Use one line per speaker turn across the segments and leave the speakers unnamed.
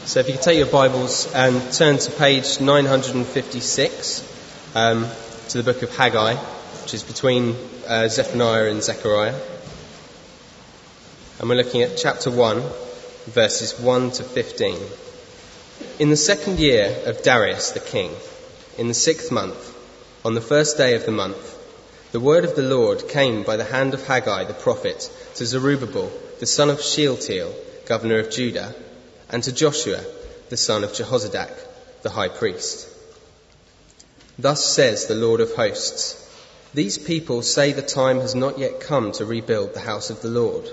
So if you could take your Bibles and turn to page 956 to the book of Haggai, which is between Zephaniah and Zechariah. And we're looking at chapter 1, verses 1 to 15. In the second year of Darius the king, in the 6th month, on the first day of the month, the word of the Lord came by the hand of Haggai the prophet to Zerubbabel, the son of Shealtiel, governor of Judah, and to Joshua, the son of Jehozadak, the high priest. Thus says the Lord of hosts, these people say the time has not yet come to rebuild the house of the Lord.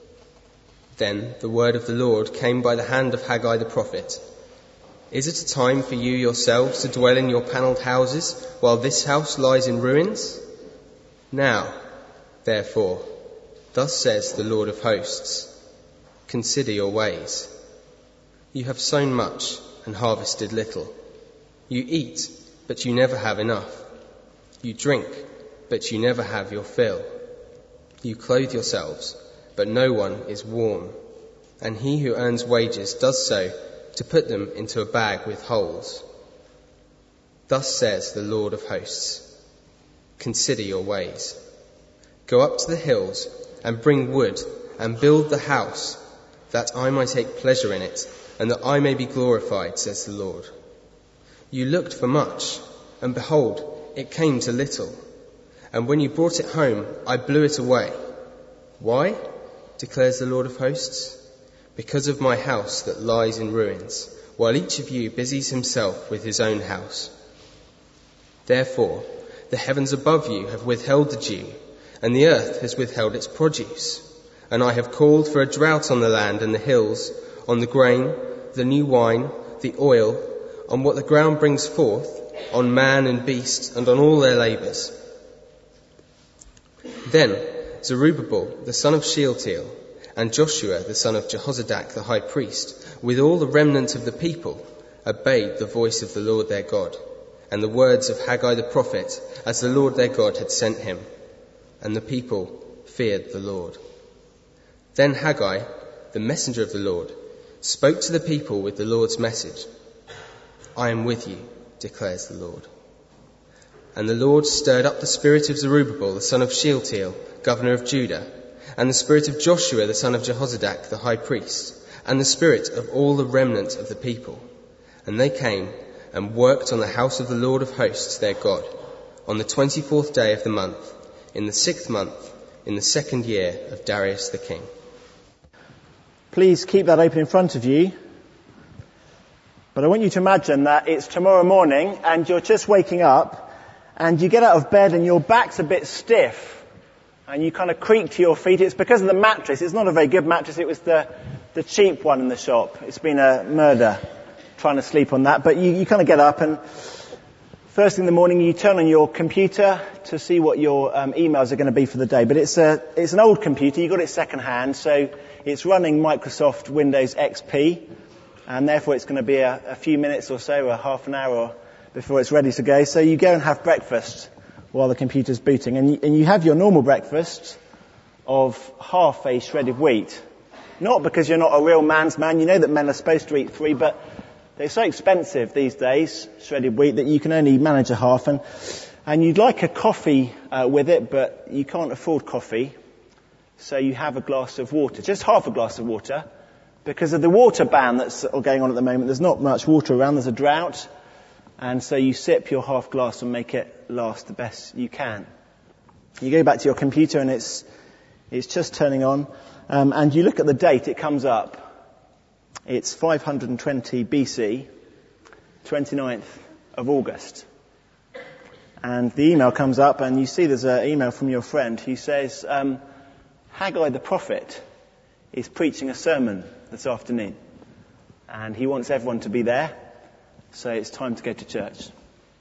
Then the word of the Lord came by the hand of Haggai the prophet. Is it a time for you yourselves to dwell in your panelled houses while this house lies in ruins? Now, therefore, thus says the Lord of hosts, consider your ways. You have sown much and harvested little. You eat, but you never have enough. You drink, but you never have your fill. You clothe yourselves, but no one is warm. And he who earns wages does so to put them into a bag with holes. Thus says the Lord of hosts, consider your ways. Go up to the hills and bring wood and build the house, that I may take pleasure in it, and that I may be glorified, says the Lord. You looked for much, and behold, it came to little. And when you brought it home, I blew it away. Why? Declares the Lord of hosts. Because of my house that lies in ruins, while each of you busies himself with his own house. Therefore, the heavens above you have withheld the dew, and the earth has withheld its produce. And I have called for a drought on the land and the hills, on the grain, the new wine, the oil, on what the ground brings forth, on man and beast, and on all their labours. Then Zerubbabel, the son of Shealtiel, and Joshua, the son of Jehozadak, the high priest, with all the remnant of the people, obeyed the voice of the Lord their God, and the words of Haggai the prophet, as the Lord their God had sent him. And the people feared the Lord. Then Haggai, the messenger of the Lord, spoke to the people with the Lord's message. I am with you, declares the Lord. And the Lord stirred up the spirit of Zerubbabel, the son of Shealtiel, governor of Judah, and the spirit of Joshua, the son of Jehozadak, the high priest, and the spirit of all the remnant of the people. And they came and worked on the house of the Lord of hosts, their God, on the 24th day of the month, in the 6th month, in the 2nd year of Darius the king.
Please keep that open in front of you. But I want you to imagine that it's tomorrow morning and you're just waking up and you get out of bed and your back's a bit stiff and you kind of creak to your feet. It's because of the mattress. It's not a very good mattress. It was the cheap one in the shop. It's been a murder trying to sleep on that. But you kind of get up and first thing in the morning you turn on your computer to see what your emails are going to be for the day. But it's an old computer. You got it second hand, so it's running Microsoft Windows XP, and therefore it's going to be a few minutes or so, or half an hour before it's ready to go. So you go and have breakfast while the computer's booting, and you have your normal breakfast of half a shredded wheat. Not because you're not a real man's man. You know that men are supposed to eat 3, but they're so expensive these days, shredded wheat, that you can only manage a half. And you'd like a coffee with it, but you can't afford coffee. So you have a glass of water, just half a glass of water. Because of the water ban that's going on at the moment, there's not much water around, there's a drought. And so you sip your half glass and make it last the best you can. You go back to your computer and it's just turning on. And you look at the date, it comes up. It's 520 BC, 29th of August. And the email comes up and you see there's an email from your friend who says, Haggai the prophet is preaching a sermon this afternoon and he wants everyone to be there, so it's time to go to church.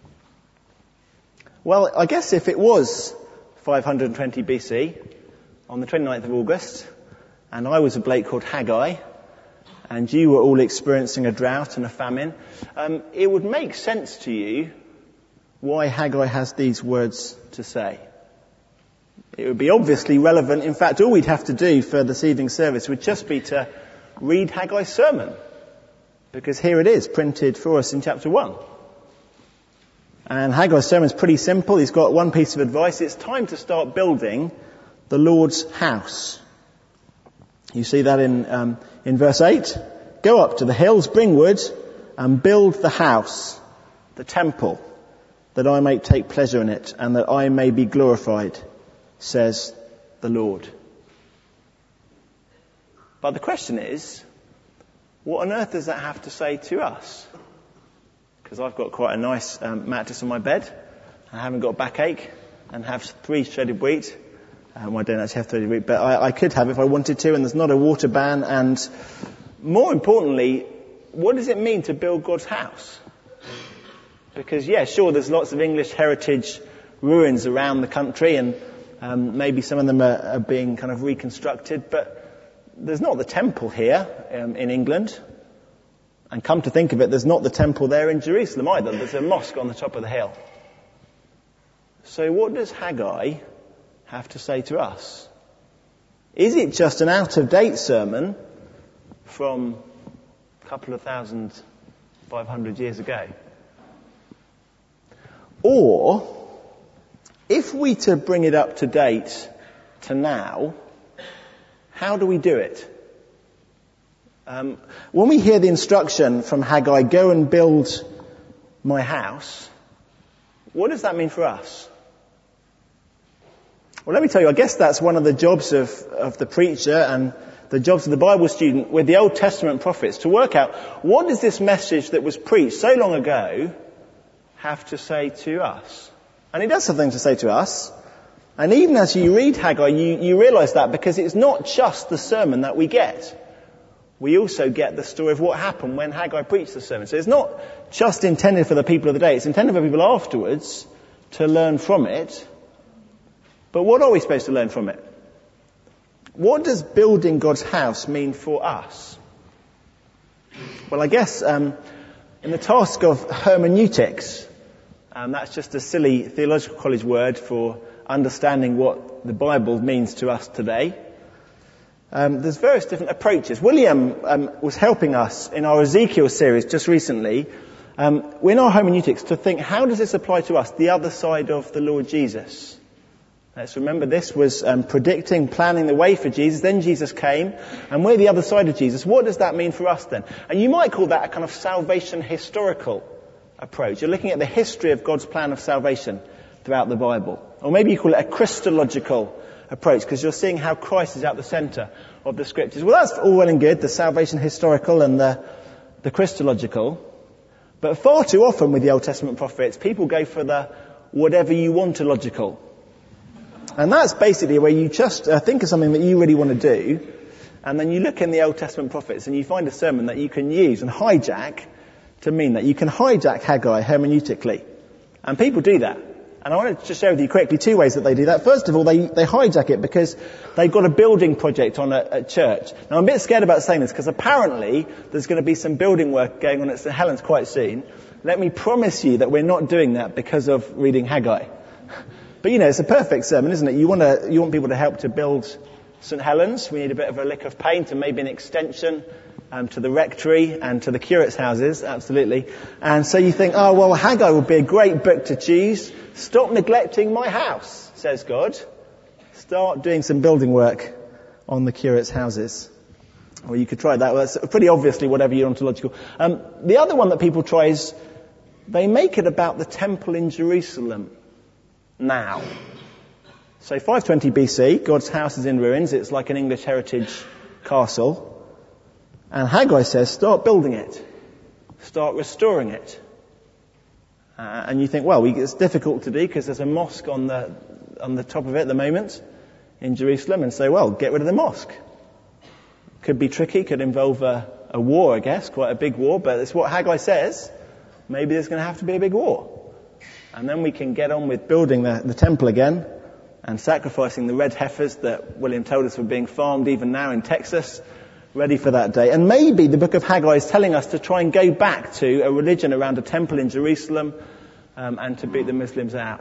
Well, I guess if it was 520 BC on the 29th of August and I was a bloke called Haggai and you were all experiencing a drought and a famine, it would make sense to you why Haggai has these words to say. It would be obviously relevant. In fact, all we'd have to do for this evening's service would just be to read Haggai's sermon. Because here it is, printed for us in chapter 1. And Haggai's sermon is pretty simple. He's got one piece of advice. It's time to start building the Lord's house. You see that in verse 8. Go up to the hills, bring wood, and build the house, the temple, that I may take pleasure in it, and that I may be glorified, says the Lord. But the question is, what on earth does that have to say to us? Because I've got quite a nice mattress on my bed. I haven't got backache and have 3 shredded wheat. Well, I don't actually have shredded wheat, but I could have if I wanted to, and there's not a water ban. And more importantly, what does it mean to build God's house? Because, yeah, sure, there's lots of English heritage ruins around the country, and maybe some of them are being kind of reconstructed, but there's not the temple here in England. And come to think of it, there's not the temple there in Jerusalem either. There's a mosque on the top of the hill. So what does Haggai have to say to us? Is it just an out-of-date sermon from a couple of 1,500 years ago? Or, if we to bring it up to date to now, how do we do it? When we hear the instruction from Haggai, go and build my house, what does that mean for us? Well, let me tell you, I guess that's one of the jobs of the preacher and the jobs of the Bible student with the Old Testament prophets, to work out what does this message that was preached so long ago have to say to us? And it does have things to say to us. And even as you read Haggai, you realise that, because it's not just the sermon that we get. We also get the story of what happened when Haggai preached the sermon. So it's not just intended for the people of the day, it's intended for people afterwards to learn from it. But what are we supposed to learn from it? What does building God's house mean for us? Well, I guess in the task of hermeneutics, that's just a silly theological college word for understanding what the Bible means to us today. There's various different approaches. William was helping us in our Ezekiel series just recently, in our hermeneutics, to think, how does this apply to us, the other side of the Lord Jesus? Let's remember this was predicting, planning the way for Jesus. Then Jesus came, and we're the other side of Jesus. What does that mean for us then? And you might call that a kind of salvation historical approach. You're looking at the history of God's plan of salvation throughout the Bible. Or maybe you call it a Christological approach, because you're seeing how Christ is at the centre of the Scriptures. Well, that's all well and good, the salvation historical and the Christological. But far too often with the Old Testament prophets, people go for the whatever you want-ological. And that's basically where you just think of something that you really want to do, and then you look in the Old Testament prophets and you find a sermon that you can use and hijack to mean that. You can hijack Haggai hermeneutically. And people do that. And I want to just share with you quickly 2 ways that they do that. First of all, they hijack it because they've got a building project on at church. Now, I'm a bit scared about saying this because apparently there's going to be some building work going on at St Helens quite soon. Let me promise you that we're not doing that because of reading Haggai. But, you know, it's a perfect sermon, isn't it? You want people to help to build St Helens. We need a bit of a lick of paint and maybe an extension to the rectory and to the curate's houses, absolutely. And so you think, oh, well, Haggai would be a great book to choose. Stop neglecting my house, says God. Start doing some building work on the curate's houses. Or you could try that. Well, that's pretty obviously whatever your ontological. The other one that people try is they make it about the temple in Jerusalem now. So 520 BC, God's house is in ruins. It's like an English heritage castle. And Haggai says, start building it. Start restoring it. And you think, well, it's difficult to do because there's a mosque on the top of it at the moment in Jerusalem. And so, well, get rid of the mosque. Could be tricky, could involve a war, I guess, quite a big war. But it's what Haggai says. Maybe there's going to have to be a big war. And then we can get on with building the temple again and sacrificing the red heifers that William told us were being farmed even now in Texas, ready for that day. And maybe the book of Haggai is telling us to try and go back to a religion around a temple in Jerusalem and to beat the Muslims out.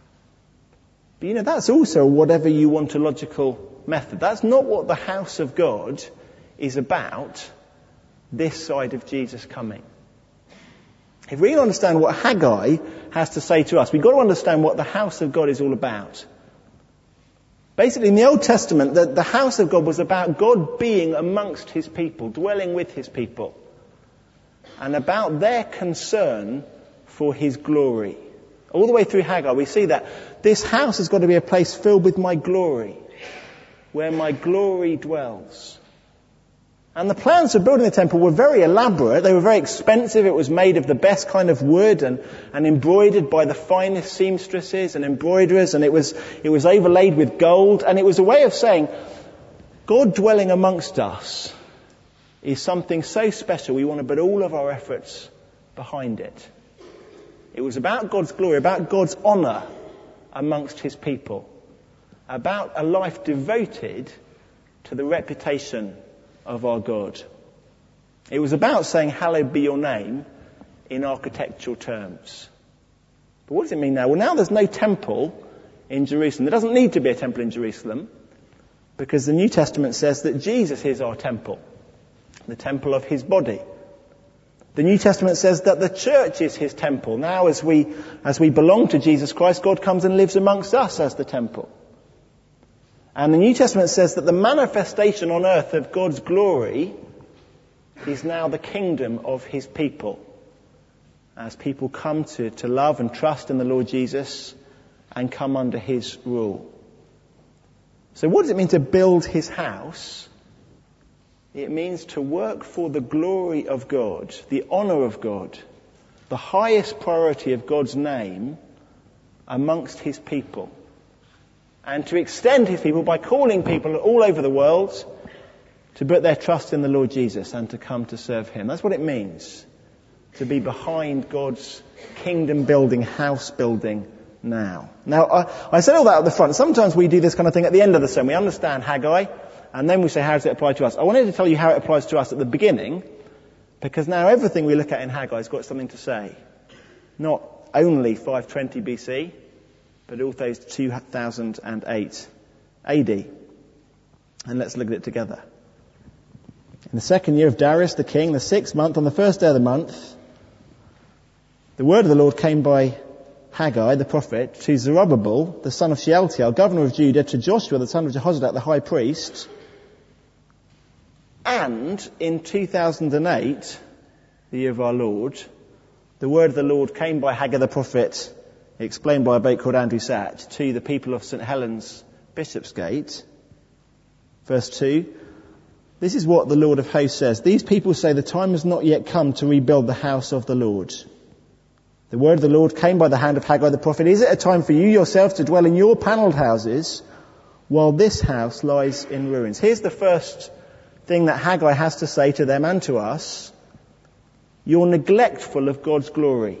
But you know, that's also whatever you want a logical method. That's not what the house of God is about. this side of Jesus coming. If we understand what Haggai has to say to us, we've got to understand what the house of God is all about. Basically, in the Old Testament, the house of God was about God being amongst his people, dwelling with his people, and about their concern for his glory. All the way through Haggai, we see that this house has got to be a place filled with my glory, where my glory dwells. And the plans for building the temple were very elaborate. They were very expensive. It was made of the best kind of wood and embroidered by the finest seamstresses and embroiderers, and it was overlaid with gold. And it was a way of saying, God dwelling amongst us is something so special, we want to put all of our efforts behind it. It was about God's glory, about God's honour amongst his people, about a life devoted to the reputation of our God. It was about saying, hallowed be your name, in architectural terms. But what does it mean now? Well, now there's no temple in Jerusalem. There doesn't need to be a temple in Jerusalem, because the New Testament says that Jesus is our temple, the temple of his body. The New Testament says that the church is his temple. Now, as we belong to Jesus Christ, God comes and lives amongst us as the temple. And the New Testament says that the manifestation on earth of God's glory is now the kingdom of his people, as people come to love and trust in the Lord Jesus and come under his rule. So what does it mean to build his house? It means to work for the glory of God, the honour of God, the highest priority of God's name amongst his people. And to extend his people by calling people all over the world to put their trust in the Lord Jesus and to come to serve him. That's what it means to be behind God's kingdom building, house building now. Now, I said all that at the front. Sometimes we do this kind of thing at the end of the sermon. We understand Haggai, and then we say, how does it apply to us? I wanted to tell you how it applies to us at the beginning, because now everything we look at in Haggai has got something to say. Not only 520 BC, but also 2008 AD. And let's look at it together. In the second year of Darius the king, the 6th month, on the first day of the month, the word of the Lord came by Haggai the prophet to Zerubbabel, the son of Shealtiel, governor of Judah, to Joshua, the son of Jehozadak, the high priest. And in 2008, the year of our Lord, the word of the Lord came by Haggai the prophet, explained by a bloke called Andrew Satch, to the people of St Helens, Bishopsgate. Verse 2, this is what the Lord of hosts says. These people say the time has not yet come to rebuild the house of the Lord. The word of the Lord came by the hand of Haggai the prophet. Is it a time for you yourself to dwell in your panelled houses while this house lies in ruins? Here's the first thing that Haggai has to say to them and to us. You're neglectful of God's glory.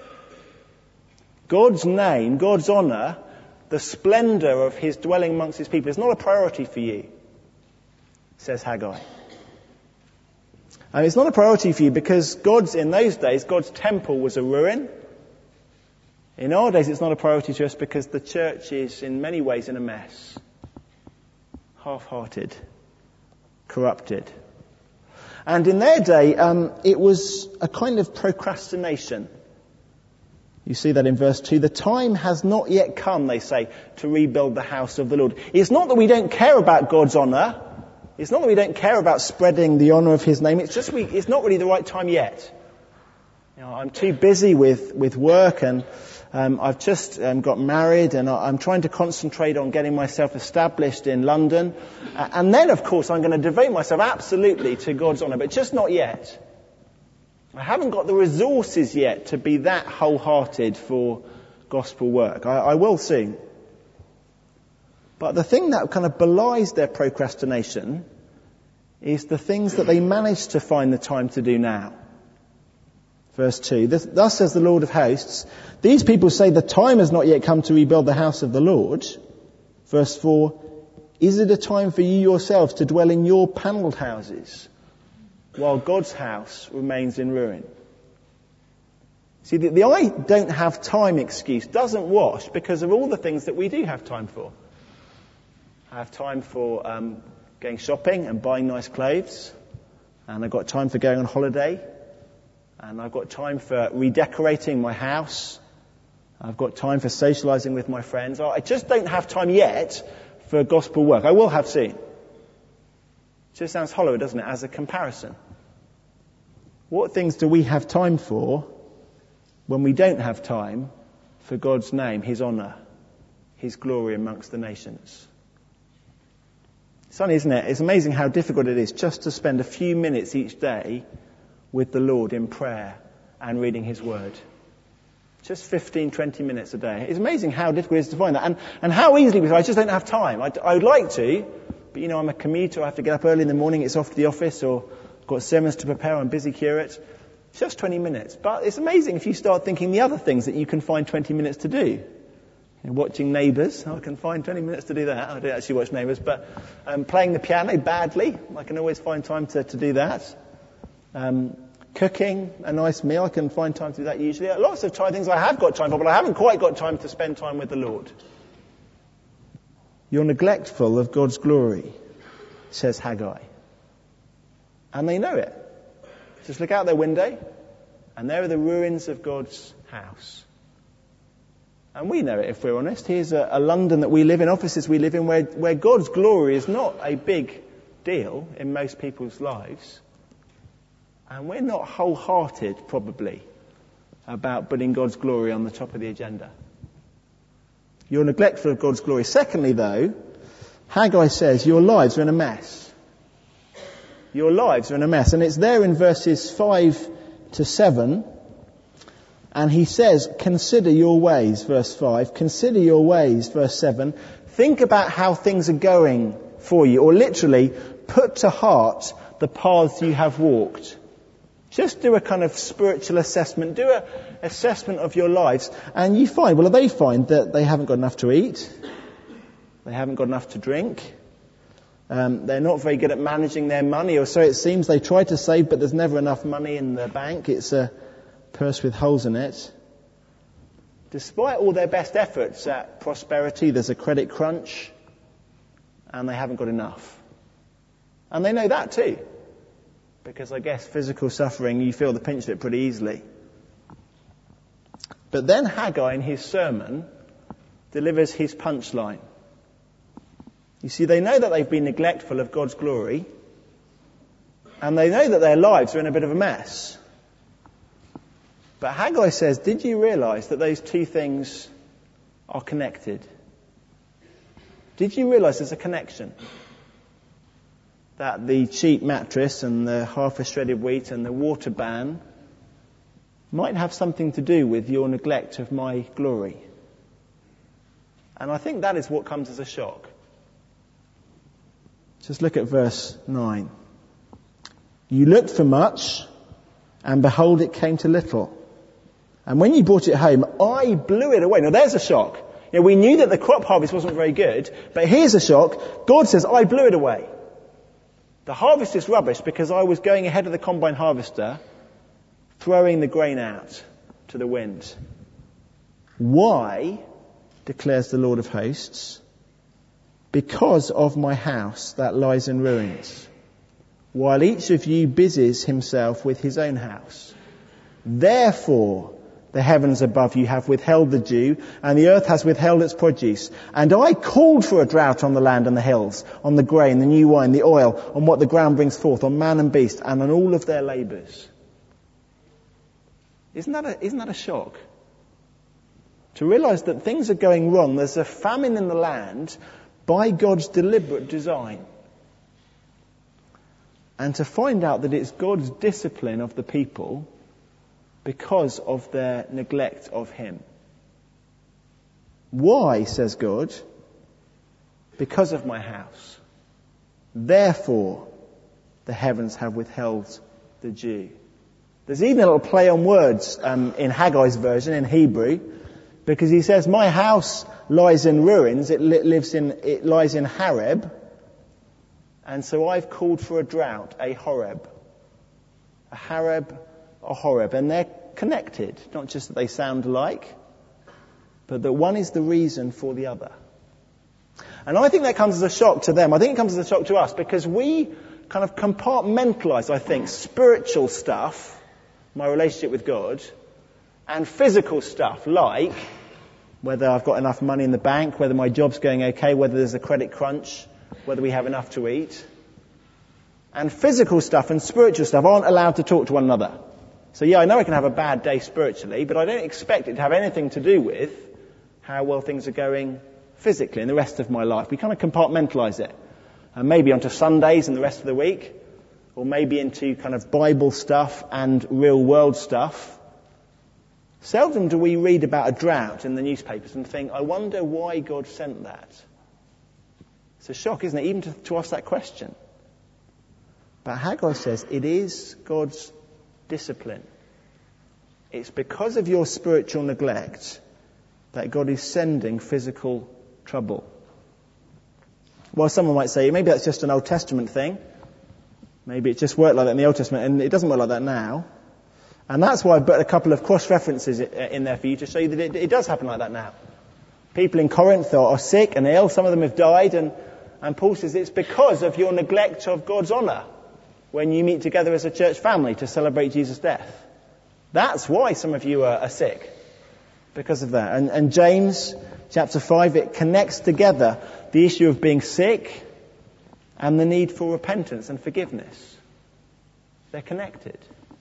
God's name, God's honour, the splendour of his dwelling amongst his people is not a priority for you, says Haggai. And it's not a priority for you because in those days, God's temple was a ruin. In our days, it's not a priority to us because the church is in many ways in a mess. Half-hearted, corrupted. And in their day, it was a kind of procrastination. You see that in verse 2. The time has not yet come, they say, to rebuild the house of the Lord. It's not that we don't care about God's honour. It's not that we don't care about spreading the honour of his name. It's just it's not really the right time yet. I'm too busy with work, and I've just got married, and I'm trying to concentrate on getting myself established in London. And then, of course, I'm going to devote myself absolutely to God's honour, but just not yet. I haven't got the resources yet to be that wholehearted for gospel work. I will soon. But the thing that kind of belies their procrastination is the things that they manage to find the time to do now. Verse 2, thus says the Lord of hosts, these people say the time has not yet come to rebuild the house of the Lord. Verse 4, is it a time for you yourselves to dwell in your panelled houses while God's house remains in ruin? See, the I don't have time excuse doesn't wash because of all the things that we do have time for. I have time for going shopping and buying nice clothes. and I've got time for going on holiday, and I've got time for redecorating my house. I've got time for socialising with my friends. I just don't have time yet for gospel work. I will have soon. It just sounds hollow, doesn't it, as a comparison? What things do we have time for when we don't have time for God's name, His honour, His glory amongst the nations? It's funny, isn't it? It's amazing how difficult it is just to spend a few minutes each day with the Lord in prayer and reading His Word. Just 15, 20 minutes a day. It's amazing how difficult it is to find that. And how easily we say, I just don't have time. I would like to, but I'm a commuter. I have to get up early in the morning. It's off to the office, or I've got sermons to prepare. I'm busy curate. Just 20 minutes. But it's amazing if you start thinking the other things that you can find 20 minutes to do. Watching Neighbours, I can find 20 minutes to do that. I don't actually watch Neighbours, but playing the piano badly, I can always find time to do that. Cooking a nice meal, I can find time to do that usually. Lots of things I have got time for, but I haven't quite got time to spend time with the Lord. You're neglectful of God's glory, says Haggai. And they know it. Just look out their window, and there are the ruins of God's house. And we know it, if we're honest. Here's a London that we live in, offices we live in, where God's glory is not a big deal in most people's lives. And we're not wholehearted, probably, about putting God's glory on the top of the agenda. You're neglectful of God's glory. Secondly, though, Haggai says your lives are in a mess. Your lives are in a mess. And it's there in verses 5 to 7. And he says, consider your ways, verse 5. Consider your ways, verse 7. Think about how things are going for you. Or literally, put to heart the paths you have walked. Just do a kind of spiritual assessment. Do an assessment of your lives. And you find, they find that they haven't got enough to eat. They haven't got enough to drink. They're not very good at managing their money, or so it seems. They try to save, but there's never enough money in the bank. It's a purse with holes in it. Despite all their best efforts at prosperity, there's a credit crunch, and they haven't got enough. And they know that too, because I guess physical suffering, you feel the pinch of it pretty easily. But then Haggai, in his sermon, delivers his punchline. You see, they know that they've been neglectful of God's glory, and they know that their lives are in a bit of a mess. But Haggai says, did you realise that those two things are connected? Did you realise there's a connection? That the cheap mattress and the half-shredded wheat and the water ban might have something to do with your neglect of my glory. And I think that is what comes as a shock. Just look at verse 9. You looked for much, and behold, it came to little. And when you brought it home, I blew it away. Now there's a shock. We knew that the crop harvest wasn't very good, but here's a shock. God says, I blew it away. The harvest is rubbish because I was going ahead of the combine harvester, throwing the grain out to the wind. Why, declares the Lord of hosts? Because of my house that lies in ruins, while each of you busies himself with his own house. Therefore, the heavens above you have withheld the dew, and the earth has withheld its produce. And I called for a drought on the land and the hills, on the grain, the new wine, the oil, on what the ground brings forth, on man and beast, and on all of their labours. Isn't that a shock? To realise that things are going wrong. There's a famine in the land by God's deliberate design. And to find out that it's God's discipline of the people because of their neglect of Him. Why, says God? Because of my house. Therefore, the heavens have withheld the dew. There's even a little play on words in Haggai's version, in Hebrew, because he says, my house lies in ruins, it lies in Hareb, and so I've called for a drought, a Horeb. A Hareb, a Horeb, and they're connected, not just that they sound alike, but that one is the reason for the other. And I think that comes as a shock to them. I think it comes as a shock to us, because we kind of compartmentalise, I think, spiritual stuff, my relationship with God, and physical stuff like whether I've got enough money in the bank, whether my job's going okay, whether there's a credit crunch, whether we have enough to eat. And physical stuff and spiritual stuff aren't allowed to talk to one another. So yeah, I know I can have a bad day spiritually, but I don't expect it to have anything to do with how well things are going physically in the rest of my life. We kind of compartmentalise it. Maybe onto Sundays and the rest of the week, or maybe into kind of Bible stuff and real world stuff. Seldom do we read about a drought in the newspapers and think, I wonder why God sent that. It's a shock, isn't it, even to ask that question. But Haggai says it is God's discipline. It's because of your spiritual neglect that God is sending physical trouble. Well, someone might say, maybe that's just an Old Testament thing. Maybe it just worked like that in the Old Testament, and it doesn't work like that now. And that's why I've put a couple of cross-references in there for you to show you that it does happen like that now. People in Corinth are sick and ill, some of them have died, and Paul says it's because of your neglect of God's honour when you meet together as a church family to celebrate Jesus' death. That's why some of you are sick, because of that. And James chapter 5, it connects together the issue of being sick and the need for repentance and forgiveness. They're connected.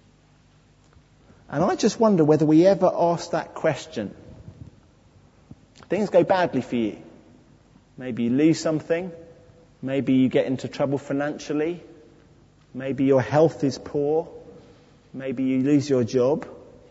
And I just wonder whether we ever ask that question. Things go badly for you. Maybe you lose something. Maybe you get into trouble financially. Maybe your health is poor. Maybe you lose your job.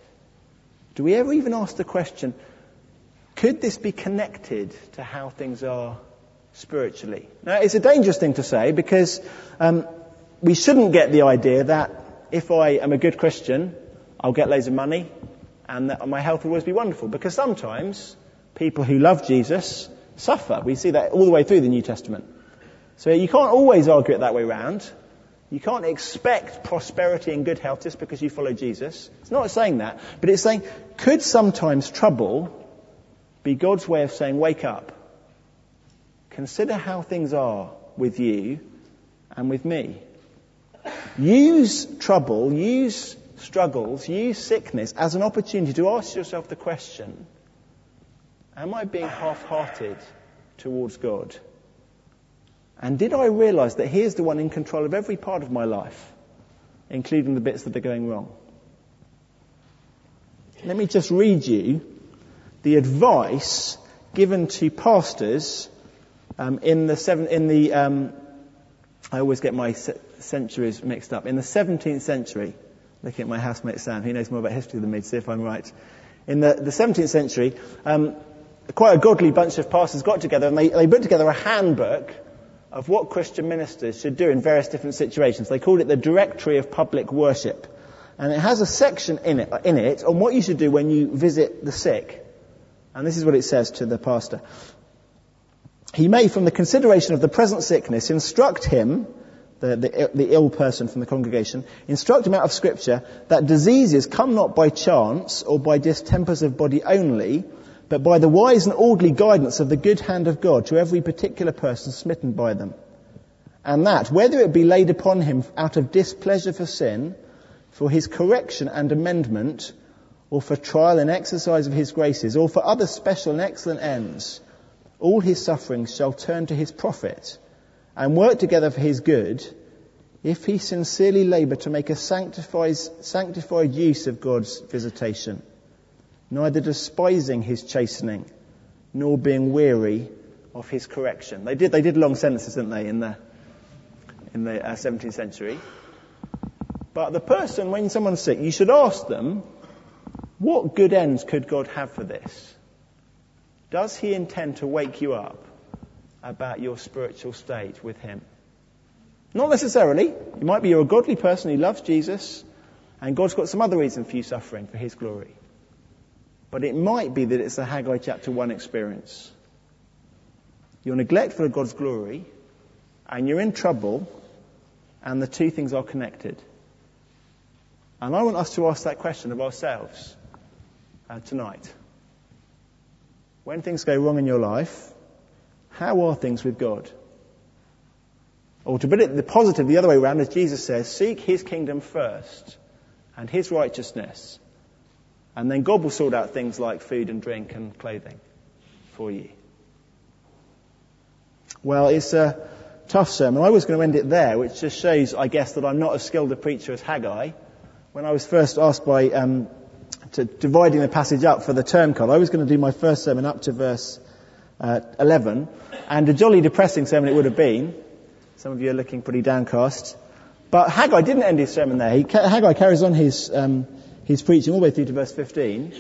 Do we ever even ask the question, could this be connected to how things are spiritually? Now, it's a dangerous thing to say because we shouldn't get the idea that if I am a good Christian, I'll get loads of money and that my health will always be wonderful. Because sometimes people who love Jesus suffer. We see that all the way through the New Testament. So you can't always argue it that way round. You can't expect prosperity and good health just because you follow Jesus. It's not saying that, but it's saying, could sometimes trouble be God's way of saying, wake up. Consider how things are with you and with me. Use trouble, use struggles, use sickness as an opportunity to ask yourself the question, am I being half-hearted towards God? And did I realise that He is the one in control of every part of my life, including the bits that are going wrong? Let me just read you the advice given to pastors I always get my centuries mixed up. In the 17th century, looking at my housemate Sam, he knows more about history than me, to see if I'm right. In the 17th century, quite a godly bunch of pastors got together and they put together a handbook of what Christian ministers should do in various different situations. They called it the Directory of Public Worship. And it has a section in it on what you should do when you visit the sick. And this is what it says to the pastor. He may, from the consideration of the present sickness, instruct him, the ill person from the congregation, instruct him out of Scripture that diseases come not by chance or by distempers of body only, but by the wise and orderly guidance of the good hand of God to every particular person smitten by them. And that, whether it be laid upon him out of displeasure for sin, for his correction and amendment, or for trial and exercise of his graces, or for other special and excellent ends, all his sufferings shall turn to his profit, and work together for his good, if he sincerely labour to make a sanctified use of God's visitation, neither despising his chastening, nor being weary of his correction. They did long sentences, didn't they, in the 17th century. But the person, when someone's sick, you should ask them, what good ends could God have for this? Does he intend to wake you up about your spiritual state with him? Not necessarily. It might be you're a godly person who loves Jesus, and God's got some other reason for you suffering for his glory. But it might be that it's a Haggai chapter 1 experience. You're neglectful of God's glory, and you're in trouble, and the two things are connected. And I want us to ask that question of ourselves tonight. When things go wrong in your life, how are things with God? Or to put it the positive the other way around, as Jesus says, seek his kingdom first and his righteousness. And then God will sort out things like food and drink and clothing for you. Well, it's a tough sermon. I was going to end it there, which just shows, I guess, that I'm not as skilled a preacher as Haggai. When I was first asked by dividing the passage up for the term card, I was going to do my first sermon up to verse 11, and a jolly depressing sermon it would have been. Some of you are looking pretty downcast. But Haggai didn't end his sermon there. Haggai carries on his preaching all the way through to verse 15.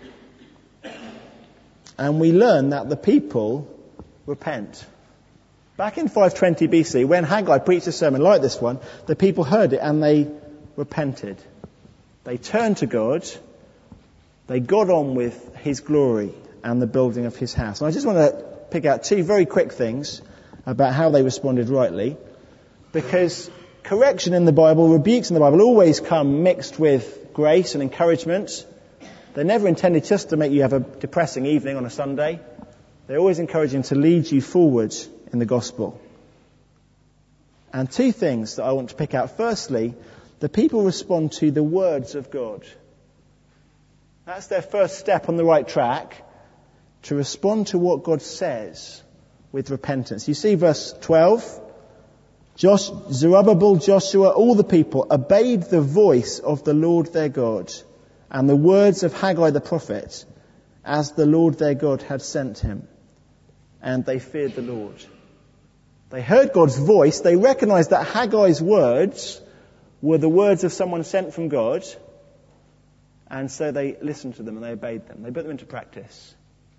And we learn that the people repent. Back in 520 BC, when Haggai preached a sermon like this one, the people heard it and they repented. They turned to God. They got on with his glory and the building of his house. And I just want to pick out two very quick things about how they responded rightly, because correction in the Bible, rebukes in the Bible always come mixed with grace and encouragement. They're never intended just to make you have a depressing evening on a Sunday. They're always encouraging to lead you forward in the gospel. And two things that I want to pick out. Firstly, the people respond to the words of God. That's their first step on the right track, to respond to what God says with repentance. You see verse 12. Zerubbabel, Joshua, all the people obeyed the voice of the Lord their God and the words of Haggai the prophet, as the Lord their God had sent him. And they feared the Lord. They heard God's voice. They recognized that Haggai's words were the words of someone sent from God. And so they listened to them and they obeyed them. They put them into practice.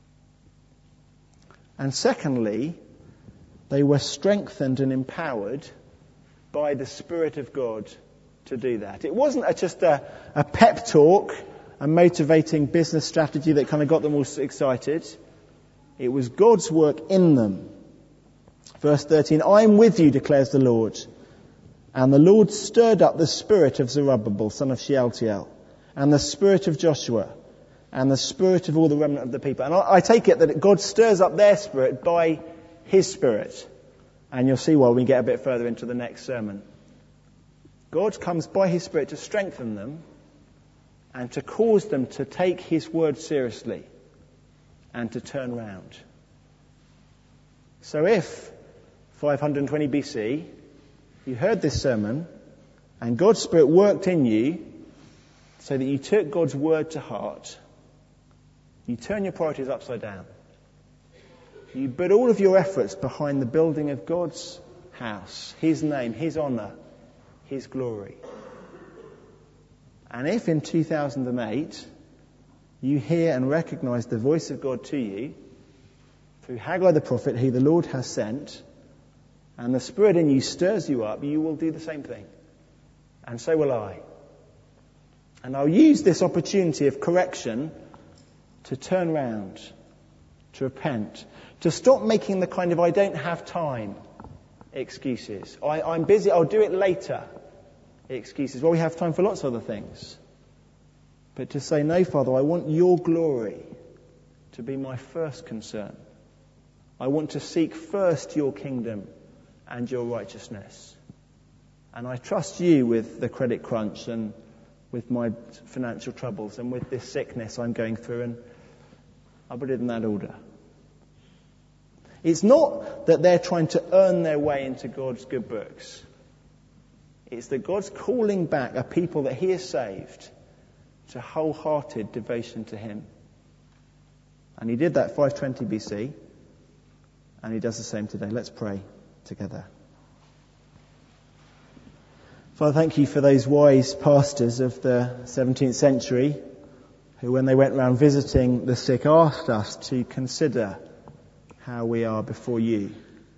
And secondly, they were strengthened and empowered by the Spirit of God to do that. It wasn't just a pep talk, a motivating business strategy that kind of got them all excited. It was God's work in them. Verse 13, I am with you, declares the Lord. And the Lord stirred up the spirit of Zerubbabel, son of Shealtiel, and the spirit of Joshua, and the spirit of all the remnant of the people. And I take it that God stirs up their spirit by his Spirit. And you'll see why when we get a bit further into the next sermon. God comes by his Spirit to strengthen them and to cause them to take his word seriously and to turn round. So if 520 BC you heard this sermon and God's Spirit worked in you so that you took God's word to heart, you turn your priorities upside down. You put all of your efforts behind the building of God's house, his name, his honour, his glory. And if in 2008 you hear and recognise the voice of God to you through Haggai the prophet, who the Lord has sent, and the Spirit in you stirs you up, you will do the same thing. And so will I. And I'll use this opportunity of correction to turn round, to repent, to stop making the kind of I don't have time excuses. I'm busy, I'll do it later excuses. Well, we have time for lots of other things. But to say, no, Father, I want your glory to be my first concern. I want to seek first your kingdom and your righteousness. And I trust you with the credit crunch and with my financial troubles and with this sickness I'm going through, and I'll put it in that order. It's not that they're trying to earn their way into God's good books. It's that God's calling back a people that he has saved to wholehearted devotion to him. And he did that 520 BC, and he does the same today. Let's pray together. Father, thank you for those wise pastors of the 17th century who, when they went around visiting the sick, asked us to consider how we are before you.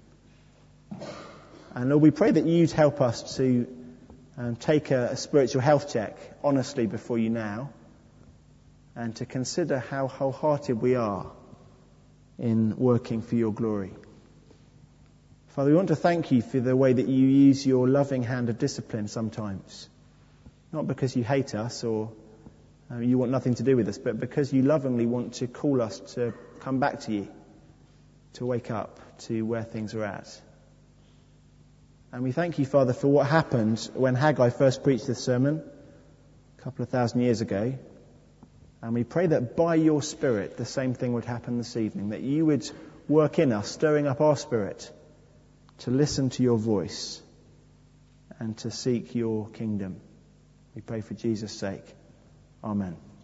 And Lord, we pray that you'd help us to take a spiritual health check honestly before you now, and to consider how wholehearted we are in working for your glory. Father, we want to thank you for the way that you use your loving hand of discipline sometimes. Not because you hate us or you want nothing to do with us, but because you lovingly want to call us to come back to you, to wake up to where things are at. And we thank you, Father, for what happened when Haggai first preached this sermon a couple of thousand years ago. And we pray that by your Spirit, the same thing would happen this evening, that you would work in us, stirring up our spirit to listen to your voice and to seek your kingdom. We pray for Jesus' sake. Amen.